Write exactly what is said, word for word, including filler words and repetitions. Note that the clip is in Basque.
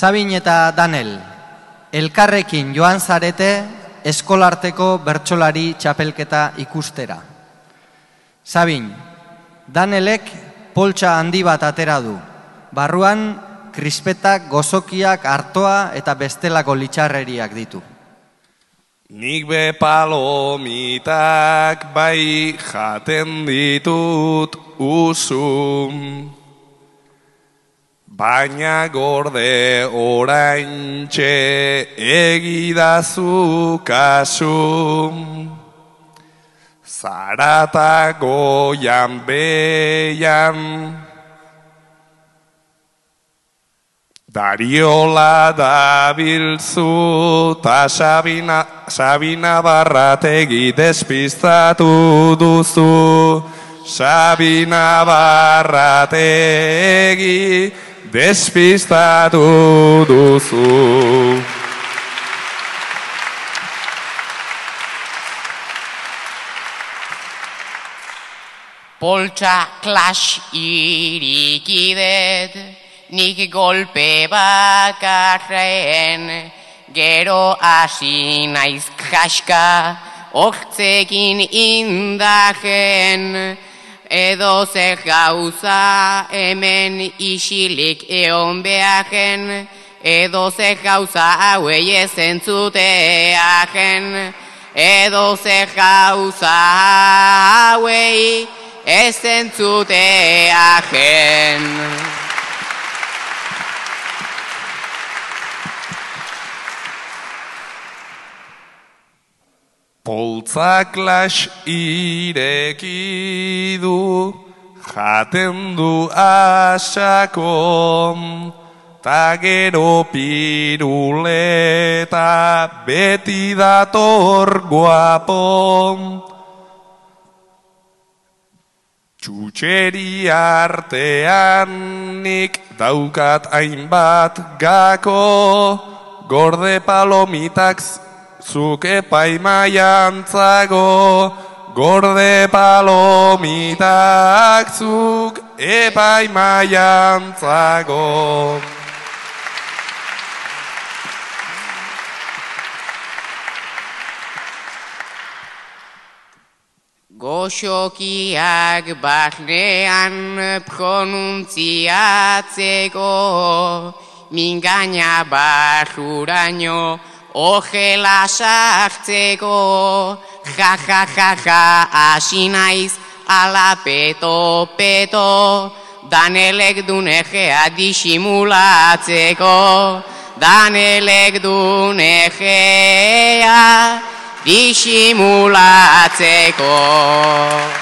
Sabin eta Danel, elkarrekin joan zarete eskolarteko bertsolari txapelketa ikustera. Sabin, Danelek poltsa handi bat atera du. Barruan, krispetak, gozokiak, artoa eta bestelako litxarreriak ditu. Nik be palomitak bai jaten ditut usum, baina gorde oraintxe egidazu kasum. Zarata goian beian, Dariola dabilzu ta Sabina, Sabina Barrategi despistatu duzu. Sabina Barrategi despistatu duzu. Poltsa klas irikidet, nik golpe bakarren, gero hasi naiz kaska, hortzekin indajen, edo zer gauza hemen isilik egon behajen, edo zer gauza hauei ez entzuteajen, edo zer gauza hauei ez entzuteajen. Poltsak las ireki du, jaten du asako, ta gero piruleta beti dator guapo. Txutxeri artean nik daukat hainbat gako, gorde palomitak zuk epaimaiantzago, gorde palomitak zuk epaimaiantzago. Goxokiak barnean pronuntziatzeko, mingaina barruraino ogela sartzeko. Ja, ja, ja, ja, hasi naiz ala peto, peto, Danelek du negea disimulatzeko. Danelek du negea disimulatzeko.